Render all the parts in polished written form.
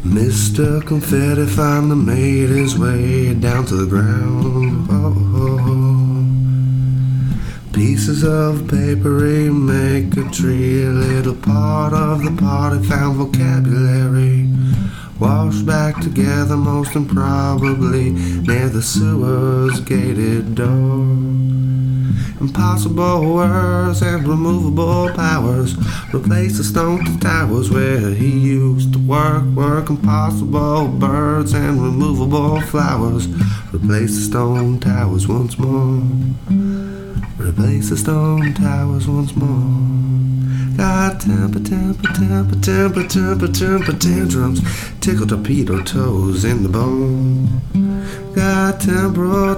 Mr. Confetti finally made his way down to the ground. Pieces of paper make a tree, a little part of the party found vocabulary. Washed back together, most improbably, near the sewer's gated door. Impossible words and removable powers replace the stone towers where he used to work. Impossible birds and removable flowers replace the stone towers once more. Replace the stone towers once more. Got temper tantrums, tickle torpedo toes in the bone. Got temperature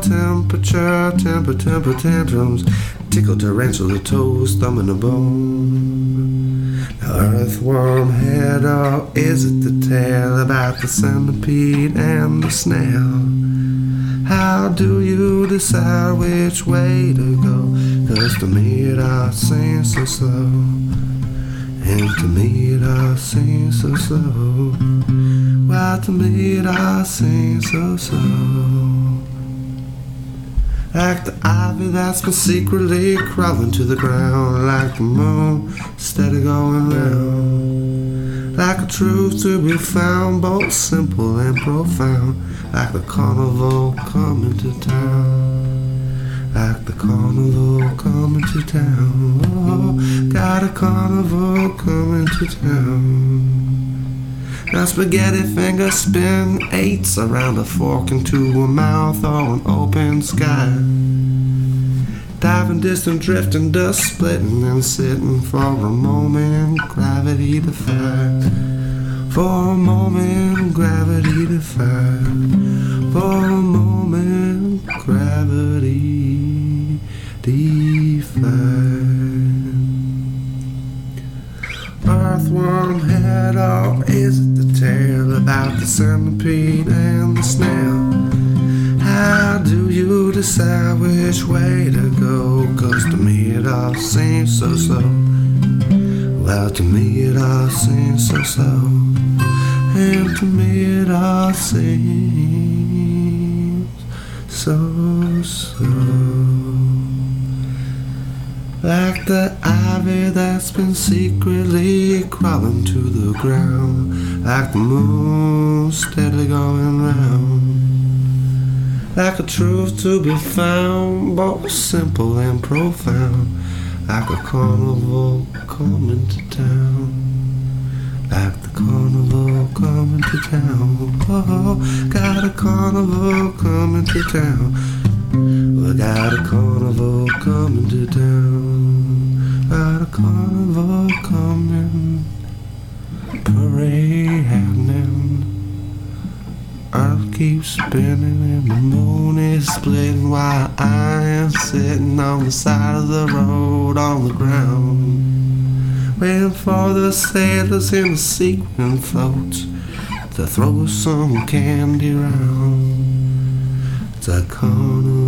tantrums, tickle tarantula toes, thumb in the bone. Now earthworm head, or is it the tale about the centipede and the snail? How do you decide which way to go? 'Cause to me it all seems so slow. And to me it all seems so slow. Well, to me it all seems so slow. Like the ivy that's been secretly crawling to the ground. Like the moon steady going round. Like a truth to be found, both simple and profound. Like the carnival coming to town. Like the carnival coming to town. Oh, got a carnival coming to town. Now spaghetti fingers spin eights around a fork into a mouth or an open sky. Diving, distant, drifting, dust splitting and sitting for a moment, gravity defied. For a moment, gravity defied. For a moment, gravity defied. Earthworm head, or is it the tale about the centipede and the snail? How do you decide which way to go? 'Cause to me it all seems so slow. Well, to me it all seems so slow. And to me it all seems so slow. Like the ivy that's been secretly crawling to the ground. Like the moon steadily going round. Like a truth to be found, both simple and profound. Like a carnival coming to town. Like the carnival coming to town. Oh, got a carnival coming to town. We got a carnival coming to town. Got a carnival coming. Parade happening. Earth keeps spinning and the moon is splitting while I am sitting on the side of the road on the ground, waiting for the sailors in the sequin floats to throw some candy round. It's a carnival.